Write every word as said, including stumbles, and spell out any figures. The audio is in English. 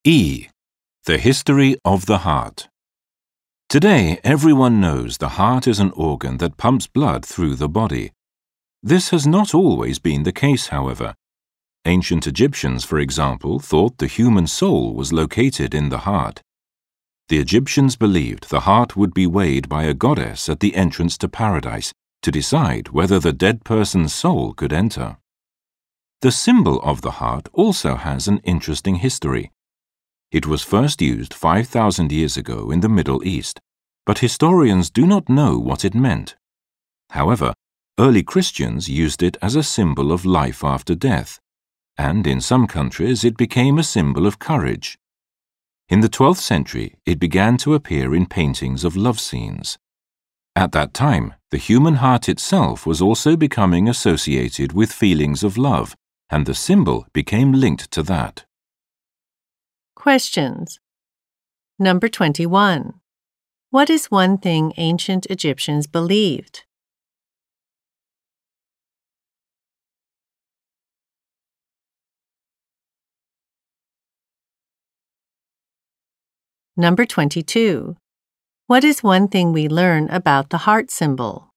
E. The history of the heart. Today, everyone knows the heart is an organ that pumps blood through the body. This has not always been the case, however. Ancient Egyptians, for example, thought the human soul was located in the heart. The Egyptians believed the heart would be weighed by a goddess at the entrance to paradise to decide whether the dead person's soul could enter. The symbol of the heart also has an interesting history. It was first used five thousand years ago in the Middle East, but historians do not know what it meant. However, early Christians used it as a symbol of life after death, and in some countries it became a symbol of courage. In the twelfth century, it began to appear in paintings of love scenes. At that time, the human heart itself was also becoming associated with feelings of love, and the symbol became linked to that. Questions. Number twenty-one. What is one thing ancient Egyptians believed? Number twenty-two. What is one thing we learn about the heart symbol?